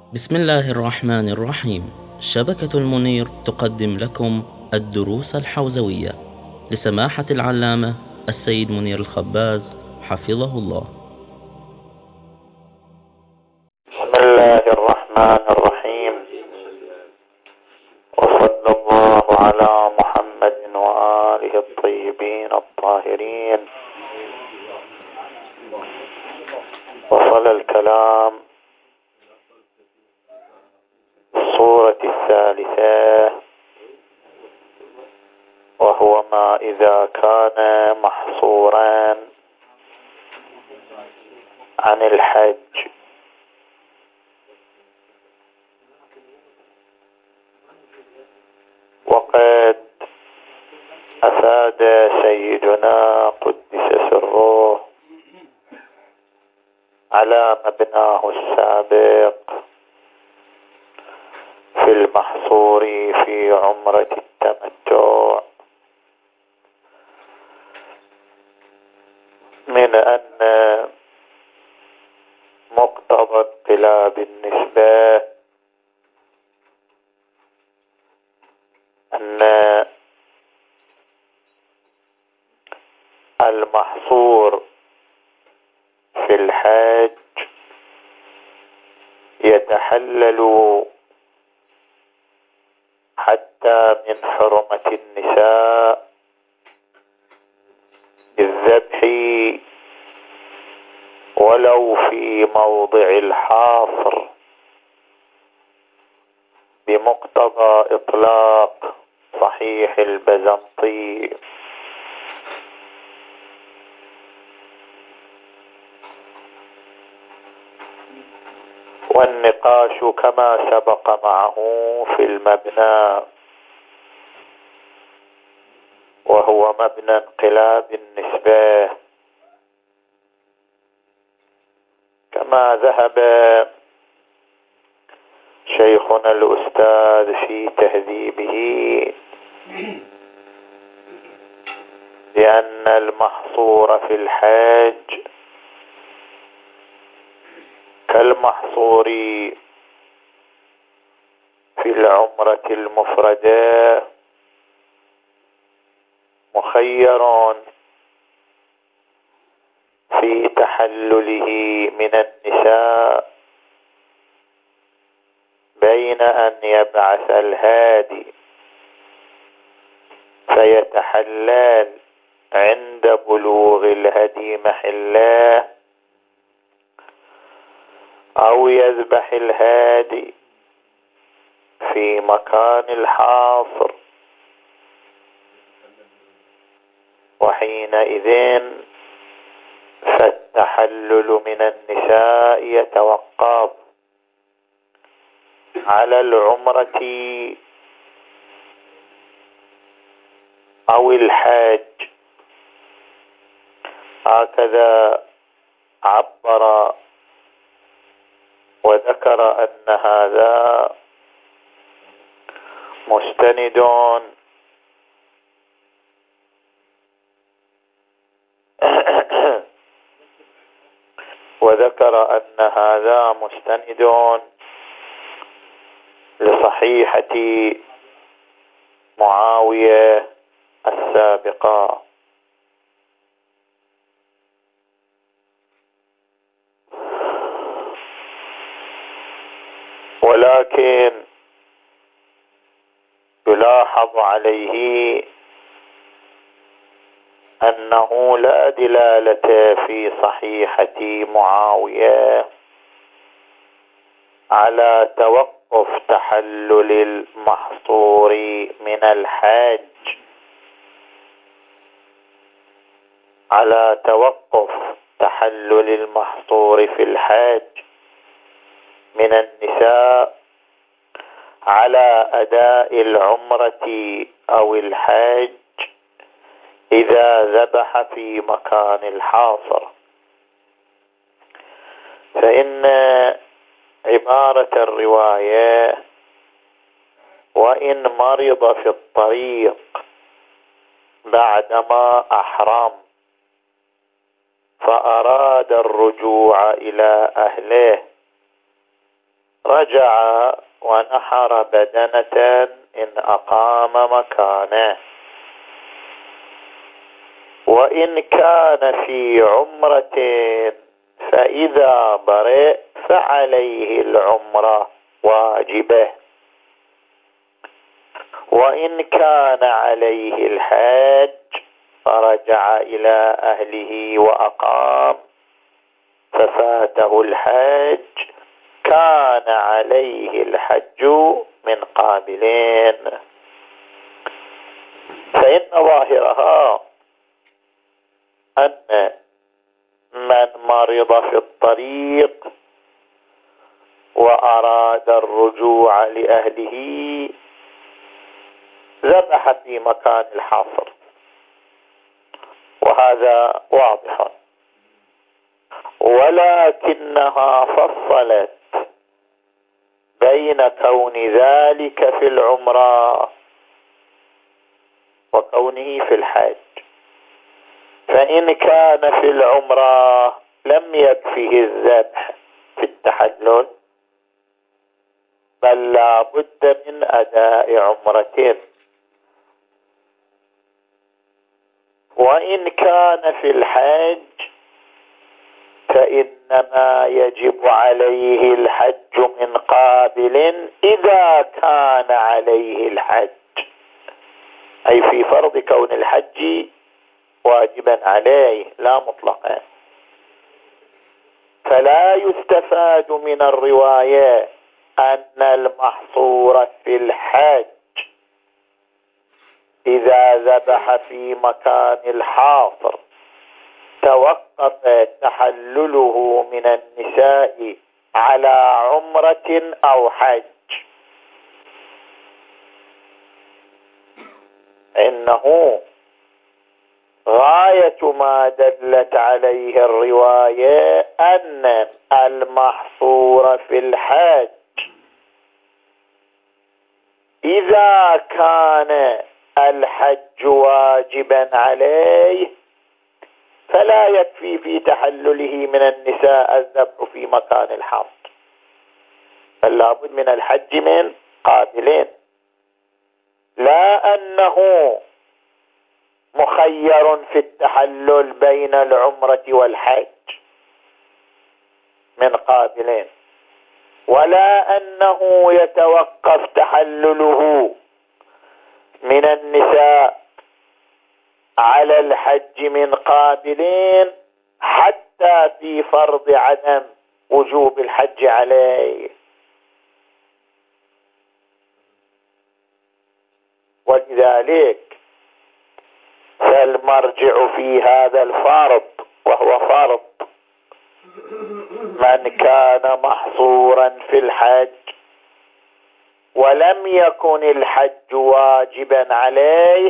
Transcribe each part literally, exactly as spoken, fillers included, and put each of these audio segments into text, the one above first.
بسم الله الرحمن الرحيم. شبكة المنير تقدم لكم الدروس الحوزوية لسماحة العلامة السيد منير الخباز حفظه الله. بسم الله الرحمن الرحيم، وصلى الله على محمد وآله الطيبين الطاهرين. وصل الكلام الصورة الثالثة، وهو ما إذا كان محصورا عن الحج. وقد أفاد سيدنا قدس سره على مبناه السابق في المحصور في عمرة التمتع من أن مقتضى القلاب بالنسبة أن المحصور في الحج يتحلل حتى من حرمة النساء بالذبح ولو في موضع الحاصر بمقتضى إطلاق صحيح البزنطي. والنقاش كما سبق معه في المبنى، وهو مبنى انقلاب النسبة، كما ذهب شيخنا الأستاذ في تهذيبه لأن المحصور في الحج كالمحصور في العمرة المفردة مخير في تحلله من النساء بين أن يبعث الهادي فيتحلل عند بلوغ الهدي محله، أو يذبح الهادي في مكان الحاصر، وحينئذ فالتحلل من النساء يتوقف على العمرة أو الحج. هكذا عبر وذكر أن هذا مستند وذكر أن هذا مستند لصحيحة معاوية السابقة. ولكن يلاحظ عليه أنه لا دلالة في صحيحة معاوية على توقف تحلل المحصور من الحج على توقف تحلل المحصور في الحج من النساء على أداء العمرة أو الحج إذا ذبح في مكان الحاصر. فإن عبارة الرواية وإن مرض في الطريق بعدما أحرم فأراد الرجوع إلى أهله رجع ونحر بدنة إن أقام مكانه. وإن كان في عمرة فإذا برئ فعليه العمرة واجبة. وإن كان عليه الحج فرجع إلى أهله وأقام ففاته الحج كان عليه الحج من قابلين. فإن ظاهرها أن من مرض في الطريق وأراد الرجوع لأهله ذبح في مكان الحاصر، وهذا واضح، ولكنها فصلت بين كون ذلك في العمرة وكونه في الحج. فإن كان في العمرة لم يكفه الذبح في التحلل، بل لا بد من أداء عمرة. وإن كان في الحج فإنما يجب عليه الحج من قابل إذا كان عليه الحج، أي في فرض كون الحج واجبا عليه لا مطلقا. فلا يستفاد من الرواية أن المحصور في الحج إذا ذبح في مكان الحاصر توقف تحلله من النساء على عمرة أو حج، إنه غاية ما دلت عليه الرواية أن المحصور في الحج إذا كان الحج واجبا عليه فلا يكفي في تحلله من النساء الذبح في مكان الحاصر، بل لابد من الحج من قابلين. لا أنه مخير في التحلل بين العمرة والحج من قابلين، ولا أنه يتوقف تحلله من النساء على الحج من قابلين حتى في فرض عدم وجوب الحج عليه. ولذلك فالمرجع في هذا الفرض، وهو فرض من كان محصورا في الحج ولم يكن الحج واجبا عليه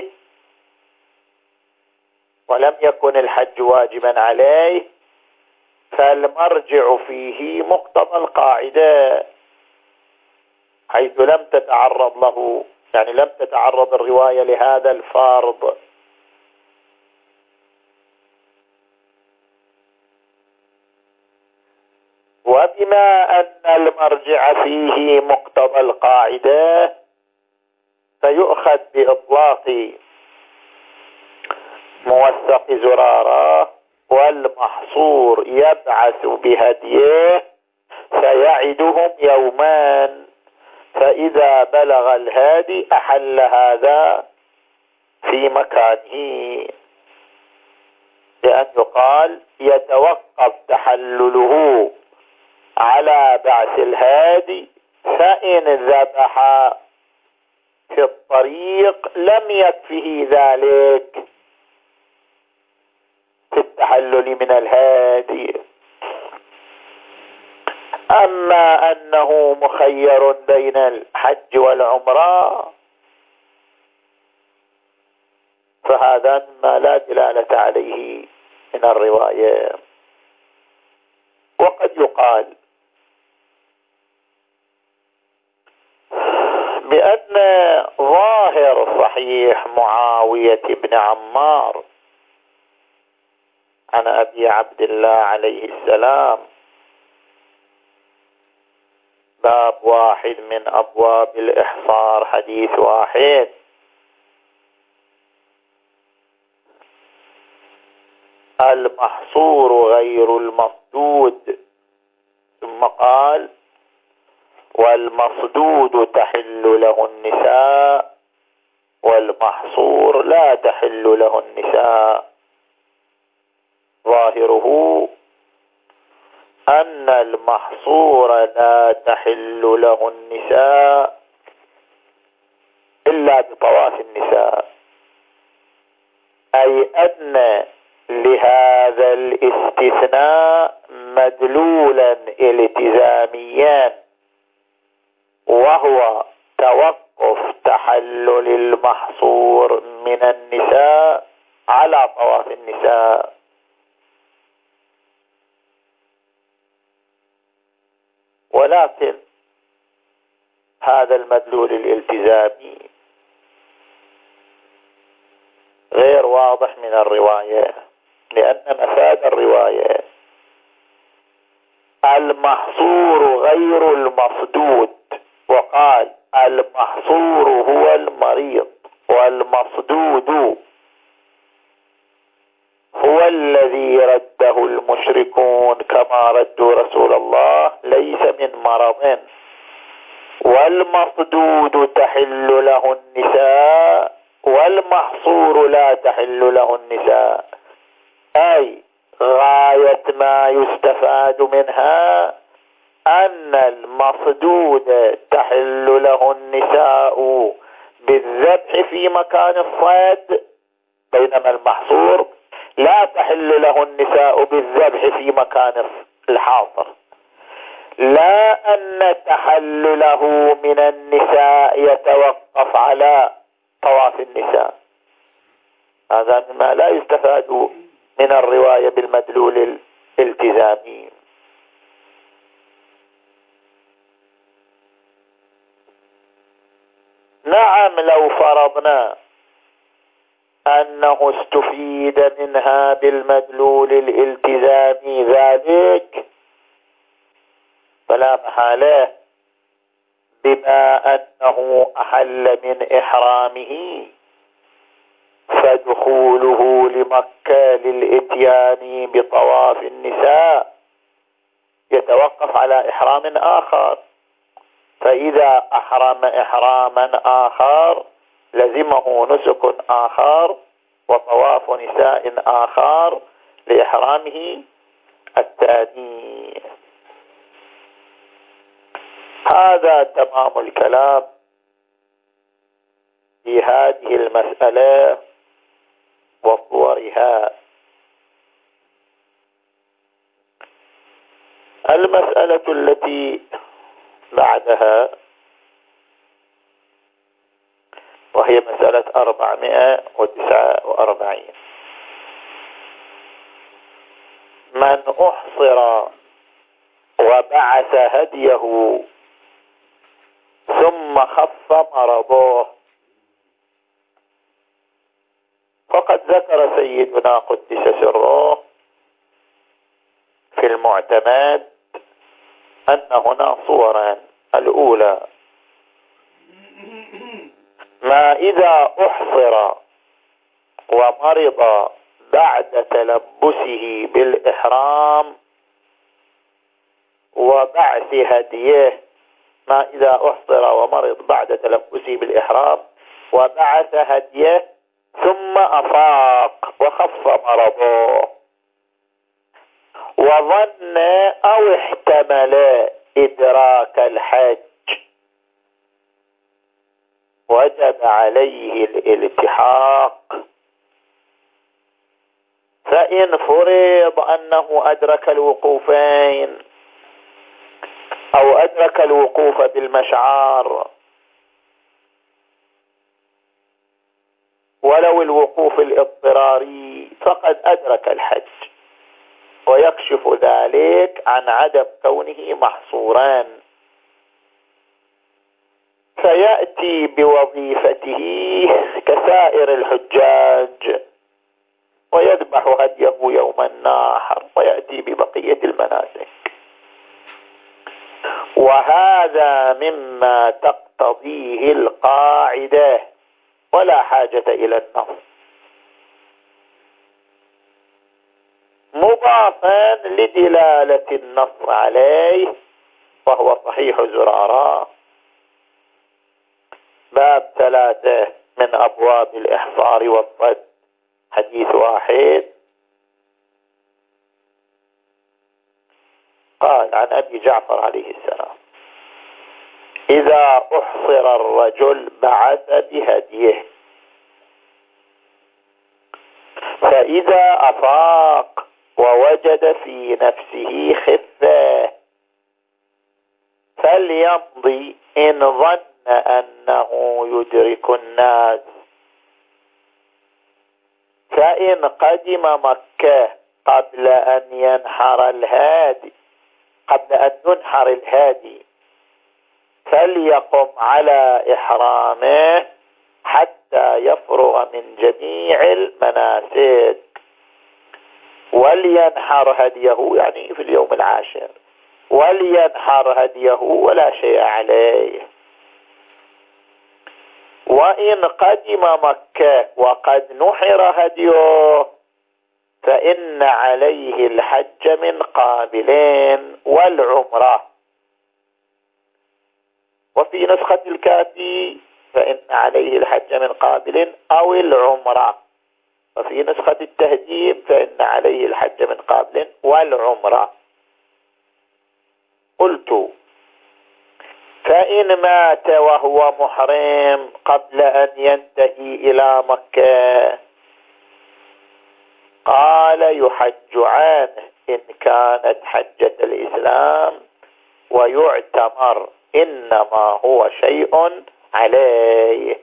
ولم يكن الحج واجبا عليه فالمرجع فيه مقتضى القاعدة، حيث لم تتعرض له، يعني لم تتعرض الرواية لهذا الفرض. وبما أن المرجع فيه مقتضى القاعدة فيؤخذ بإطلاق موثق زرارة والمحصور يبعث بهديه فيعدهم يومان، فإذا بلغ الهادي أحل هذا في مكانه، لأن يقال يتوقف تحلله على بعث الهادي، فإن ذبح في الطريق لم يكفه ذلك في التحلل من الهادي. أما أنه مخير بين الحج والعمرة فهذا ما لا دلالة عليه من الرواية. وقد يقال بأن ظاهر صحيح معاوية بن عمار عن أبي عبد الله عليه السلام باب واحد من أبواب الإحصار، حديث واحد. المحصور غير المصدود. ثم قال: والمصدود تحل له النساء والمحصور لا تحل له النساء. ظاهره أن المحصور لا تحل له النساء إلا بطواف النساء، أي أن لهذا الاستثناء مدلولا التزاميا، وهو توقف تحلل المحصور من النساء على طواف النساء. ولكن هذا المدلول الالتزامي غير واضح من الرواية، لأن مفاد الرواية المحصور غير المصدود، وقال المحصور هو المريض والمصدود هو الذي رده المشركون كما ردوا رسول الله ليس من مرض، والمصدود تحل له النساء والمحصور لا تحل له النساء. أي غاية ما يستفاد منها أن المصدود تحل له النساء بالذبح في مكان الصيد، بينما المحصور لا تحل له النساء بالذبح في مكان الحاصر. لا أن تحلله من النساء يتوقف على طواف النساء. هذا مما لا يستفاد من الرواية بالمدلول الالتزامي. نعم، لو فرضنا أنه استفيد منها بالمدلول الالتزامي ذلك، فلا محالة بما أنه أحل من إحرامه فدخوله لمكة للإتيان بطواف النساء يتوقف على إحرام آخر، فإذا أحرم إحراما آخر لزمه نسك آخر وطواف نساء آخر لإحرامه الثاني. هذا تمام الكلام في هذه المسألة وصورها. المسألة التي بعدها وهي مسألة أربعمائة وتسعة وأربعين: من أحصر وبعث هديه ثم خف مرضه. فقد ذكر سيدنا قدس سره في المعتمد أن هنا صورا. الأولى ما إذا أحصر ومرض بعد تلبسه بالإحرام وبعث هديه. ما إذا أحصر ومرض بعد تلبسه بالإحرام وبعث هديه ثم أفاق وخف مرضه وظن أو احتمل إدراك الحج، وجب عليه الالتحاق. فإن فرض أنه أدرك الوقوفين أو أدرك الوقوف بالمشعار ولو الوقوف الاضطراري فقد أدرك الحج، ويكشف ذلك عن عدم كونه محصورا، فيأتي بوظيفته كسائر الحجاج ويذبح هديه يوم النحر ويأتي ببقية المناسك. وهذا مما تقتضيه القاعدة ولا حاجة إلى النص، مضافا لدلالة النص عليه، وهو صحيح زرارة باب ثلاثة من أبواب الإحصار والصد، حديث واحد. قال عن أبي جعفر عليه السلام: إذا أحصر الرجل بعث بهديه، فإذا أفاق ووجد في نفسه خفة فليمضي إن ظن أنه يدرك الناس، فإن قدم مكة قبل أن ينحر الهادي قبل أن ينحر الهادي فليقم على إحرامه حتى يفرغ من جميع المناسك، ولينحر هديه، يعني في اليوم العاشر، ولينحر هديه ولا شيء عليه. وإن قدم مكة وقد نحر هديه فإن عليه الحج من قابلين والعمرة. وفي نسخة الكافي فإن عليه الحج من قابل أو العمرة، وفي نسخة التهذيب فإن عليه الحج من قابل والعمرة. قلت: فإن مات وهو محرم قبل أن ينتهي إلى مكة، قال: يحج عنه إن كانت حجة الإسلام، ويعتمر إنما هو شيء عليه.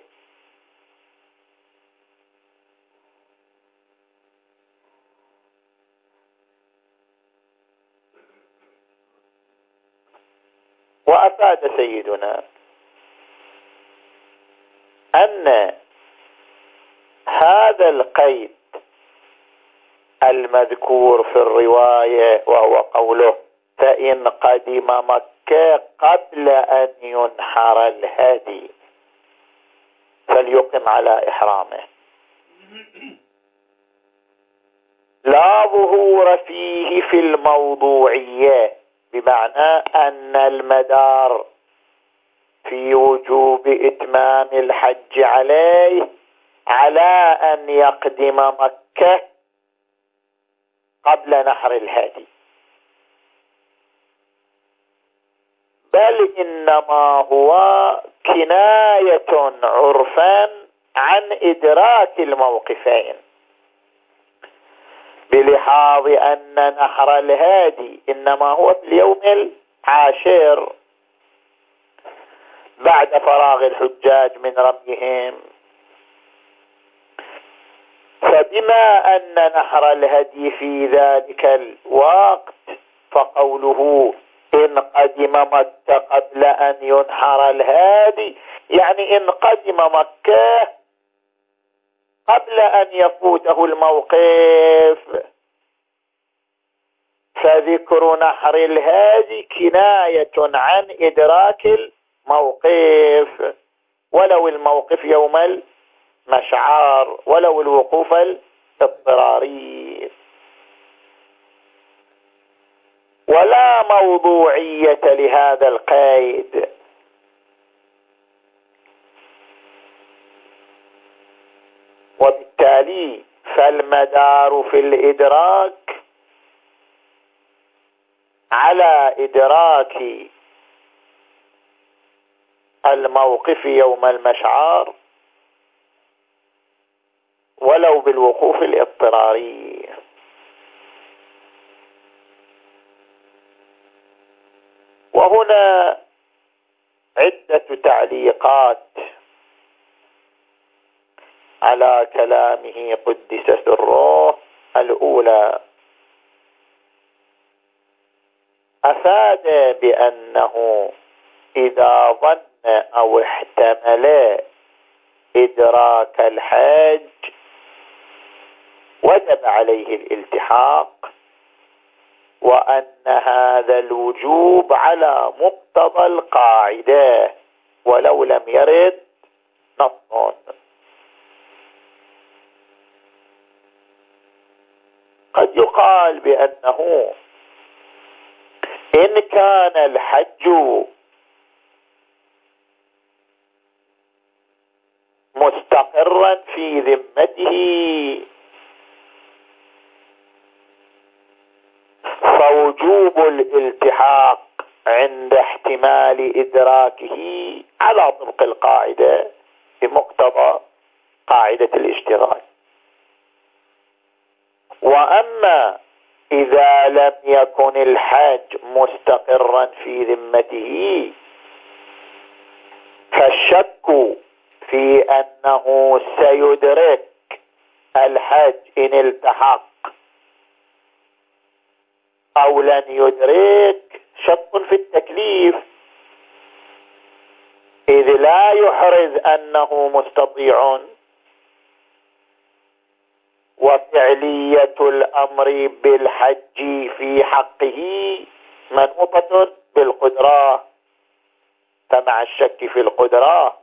وأفاد سيدنا أن هذا القيد المذكور في الرواية، وهو قوله: فإن قدم مكة قبل أن ينحر الهدي فليقم على إحرامه، لا ظهور فيه في الموضوعية، بمعنى أن المدار في وجوب إتمام الحج عليه على أن يقدم مكة قبل نحر الهادي، بل إنما هو كناية عرفا عن إدراك الموقفين، بلحاظ أن نحر الهادي إنما هو في اليوم العاشر بعد فراغ الحجاج من رميهم، فبما أن نحر الهدي في ذلك الوقت فقوله إن قدم مكة قبل أن ينحر الهادي، يعني إن قدم مكة قبل أن يفوته الموقف، فذكر نحر الهادي كناية عن إدراك الموقف، ولو الموقف يوم المشعار، ولو الوقوف الاضطراري. ولا موضوعية لهذا القيد، وبالتالي فالمدار في الإدراك على إدراك الموقف يوم المشعار ولو بالوقوف الاضطراري. وهنا عدة تعليقات على كلامه قدس سره. الأولى: أفاد بأنه إذا ظن أو احتمل إدراك الحج وجب عليه الالتحاق، وأن هذا الوجوب على مقتضى القاعدة ولو لم يرد نص. قد يقال بأنه إن كان الحج مستقرا في ذمته فوجوب الالتحاق عند احتمال إدراكه على طبق القاعدة بمقتضى قاعدة الاشتراك. وأما إذا لم يكن الحج مستقرا في ذمته فالشك في أنه سيدرك الحج إن التحق أو لن يدرك شك في التكليف، إذ لا يحرز أنه مستطيع، وفعلية الأمر بالحج في حقه منوطة بالقدرة، فمع الشك في القدرة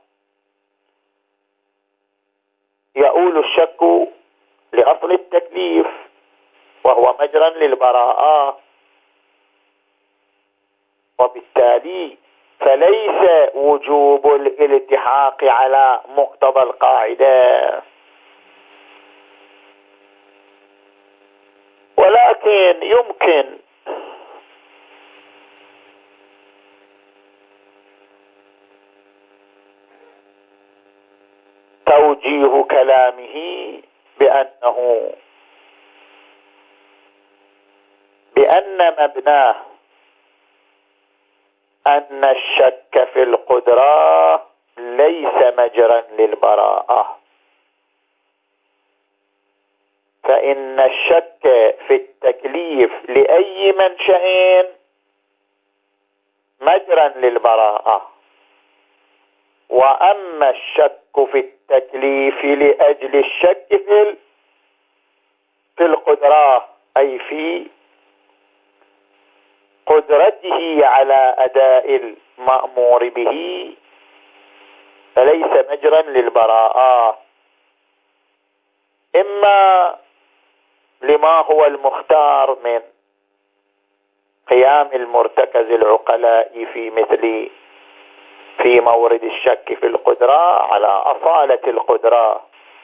يؤول الشك لأصل التكليف وهو مجرى للبراءة، وبالتالي فليس وجوب الالتحاق على مقتضى القاعدة، ولكن يمكن توجيه كلامه بأنه بأن مبناه أن الشك في القدرة ليس مجرا للبراءة، فإن الشك في التكليف لأي منشأ مجرا للبراءة، وأما الشك في التكليف لأجل الشك في في القدرة أي في قدرته على أداء المأمور به فليس مجرا للبراءة، إما لما هو المختار من قيام المرتكز العقلاء في مثل في مورد الشك في القدرة على أصالة القدرة،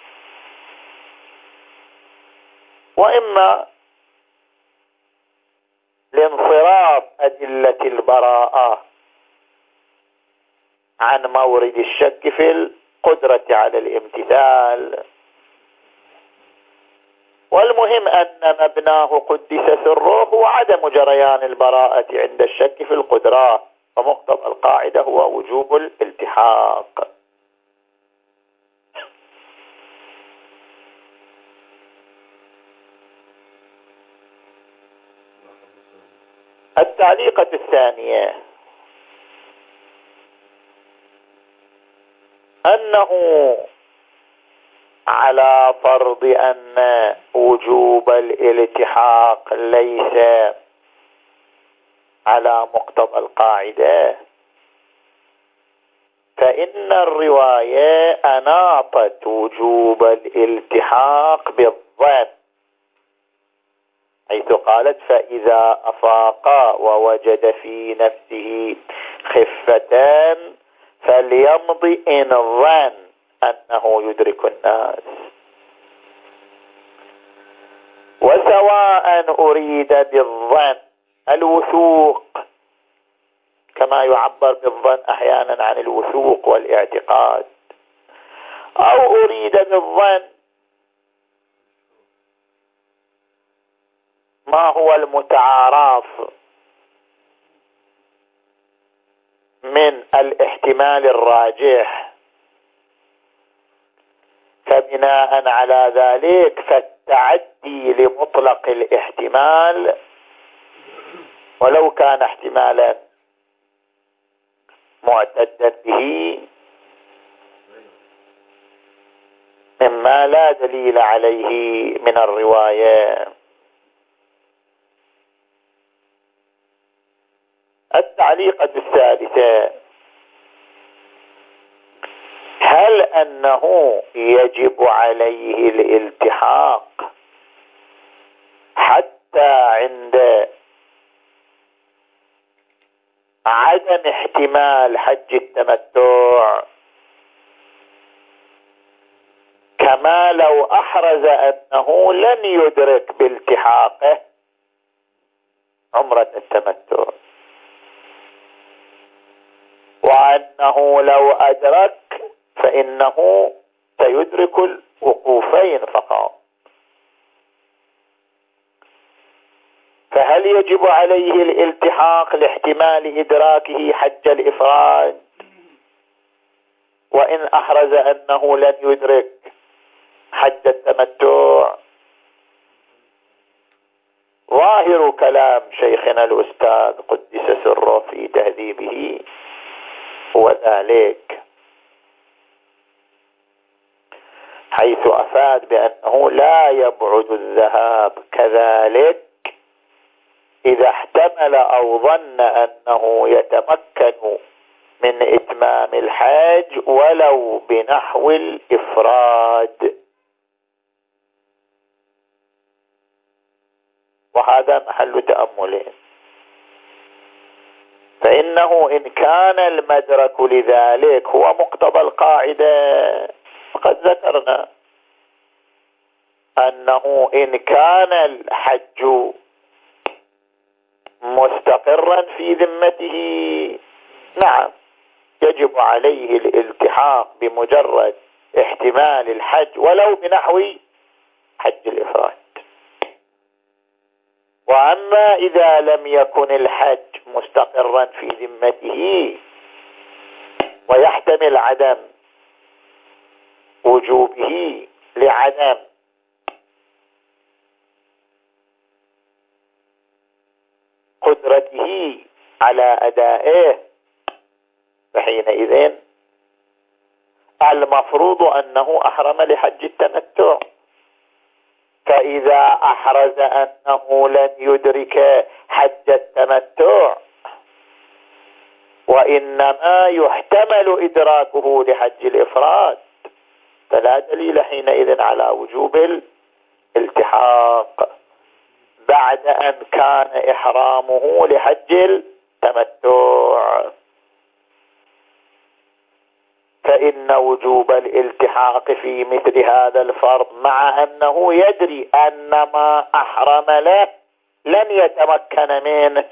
وإما لانصراف أدلة البراءة عن مورد الشك في القدرة على الامتثال. والمهم أن مبناه قدس سره هو عدم جريان البراءة عند الشك في القدرة، ومقتضى القاعدة هو وجوب الالتحاق. التعليقة الثانية أنه على فرض أن وجوب الالتحاق ليس على مقتضى القاعدة، فإن الرواية أناطت وجوب الالتحاق بالظن، حيث قالت فإذا أفاق ووجد في نفسه خفتان فليمضي إن ظن أنه يدرك الناس. وسواء أريد بالظن الوثوق كما يعبر بالظن أحيانا عن الوثوق والاعتقاد، أو أريد بالظن ما هو المتعارف من الاحتمال الراجح، فبناء على ذلك فالتعدي لمطلق الاحتمال ولو كان احتمالا معتدا به مما لا دليل عليه من الرواية. التعليقة الثالثة: هل أنه يجب عليه الالتحاق حتى عند عدم احتمال حج التمتع، كما لو أحرز أنه لن يدرك بالتحاقه عمرة التمتع، وأنه لو أدرك فإنه سيدرك الوقوفين فقط؟ فهل يجب عليه الالتحاق لاحتمال إدراكه حج الإفراد وإن أحرز أنه لن يدرك حج التمتع؟ ظاهر كلام شيخنا الأستاذ قدس سره في تهذيبه هو ذلك، حيث أفاد بأنه لا يبعد الذهاب كذلك إذا احتمل أو ظن أنه يتمكن من إتمام الحج ولو بنحو الإفراد، وهذا محل تأمله. فإنه إن كان المدرك لذلك هو مقتضى القاعدة، فقد ذكرنا أنه إن كان الحج مستقرا في ذمته نعم يجب عليه الالتحاق بمجرد احتمال الحج ولو بنحو حج الإفراد. وأما إذا لم يكن الحج مستقرا في ذمته ويحتمل عدم وجوبه لعدم قدرته على أدائه، فحينئذ المفروض أنه أحرم لحج التمتع. فإذا أحرز أنه لن يدرك حج التمتع وإنما يحتمل إدراكه لحج الإفراد، فلا دليل حينئذ على وجوب الالتحاق بعد أن كان إحرامه لحج التمتع. فإن وجوب الالتحاق في مثل هذا الفرض مع أنه يدري أن ما أحرم له لن يتمكن منه،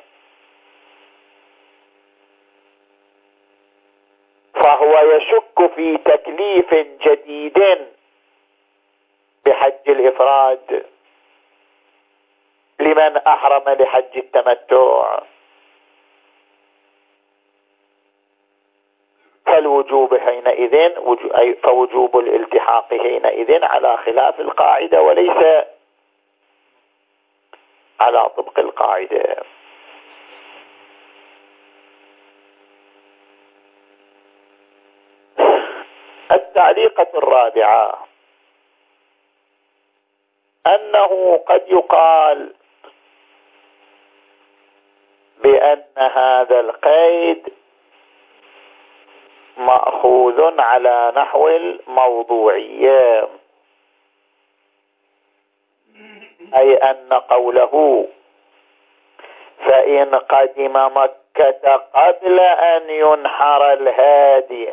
فهو يشك في تكليف جديد بحج الإفراد لمن أحرم لحج التمتع، فالوجوب حينئذ فوجوب الالتحاق حينئذ على خلاف القاعدة وليس على طبق القاعدة. التعليقة الرابعة أنه قد يقال بأن هذا القيد مأخوذ على نحو الموضوعية، أي أن قوله فإن قدم مكة قبل أن ينحر الهادي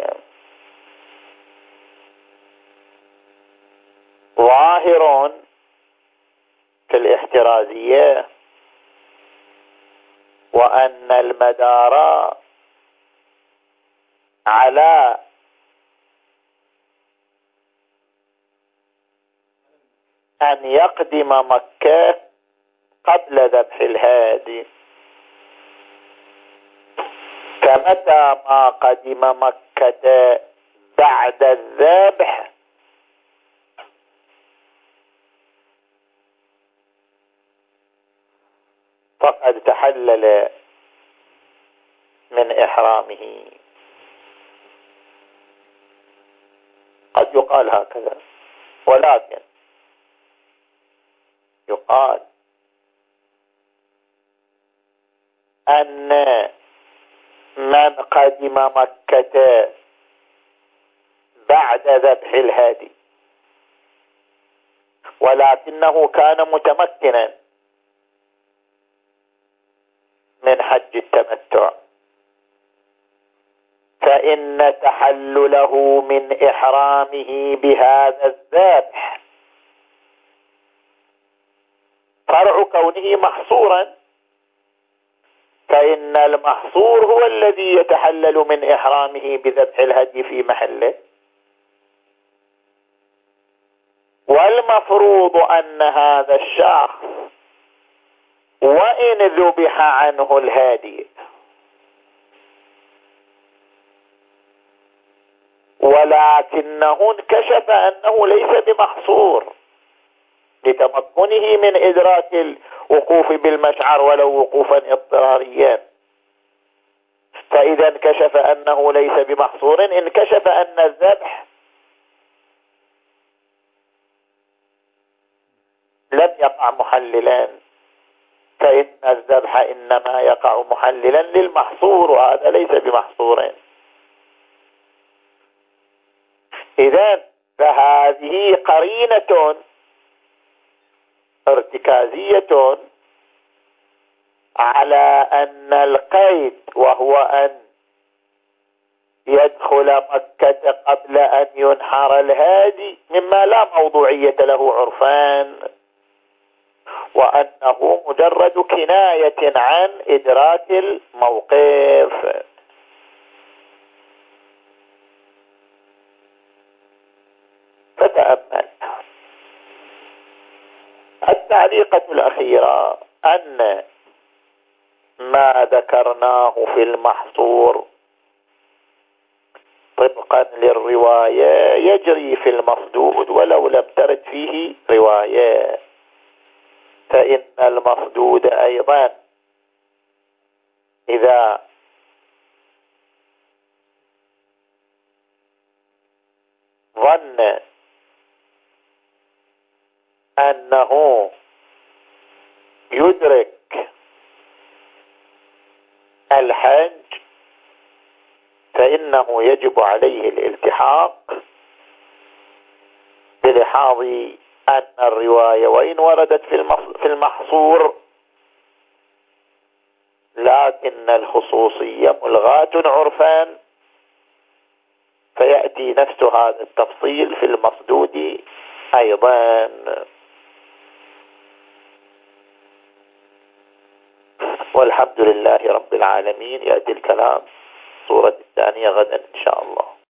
ظاهر في الاحترازية، وأن المدار على أن يقدم مكة قبل ذبح الهادي، فمتى ما قدم مكة بعد الذبح فقد تحلل من إحرامه. قد يقال هكذا، ولكن يقال أن من قدم مكة بعد ذبح الهادي، ولكنه كان متمكنا من حج التمتع، فإن تحلله من إحرامه بهذا الذبح فرع كونه محصورا، فإن المحصور هو الذي يتحلل من إحرامه بذبح الهدي في محله، والمفروض أن هذا الشخص وإن ذبح عنه الهادي ولكنه انكشف أنه ليس بمحصور لتمكنه من إدراك الوقوف بالمشعر ولو وقوفا اضطراريا، فإذا انكشف أنه ليس بمحصور انكشف أن الذبح لم يقع محللا، فإن الذبح إنما يقع محللا للمحصور وهذا ليس بمحصور. إذن فهذه قرينة ارتكازية على أن القيد وهو أن يدخل مكة قبل أن ينحر الهادي مما لا موضوعية له عرفان، وأنه مجرد كناية عن إدراك الموقف. فتأمل التعليقة الأخيرة أن ما ذكرناه في المحصور طبقا للرواية يجري في المصدود ولو لم ترد فيه رواية، فإن المصدود أيضا إذا ظن أنه يدرك الحج فإنه يجب عليه الالتحاق بلحاظ أن الرواية وإن وردت في المحصور لكن الخصوصية ملغاة عرفان، فيأتي نفس هذا التفصيل في المصدود أيضا. والحمد لله رب العالمين. يأتي الكلام سورة الثانية غدا إن شاء الله.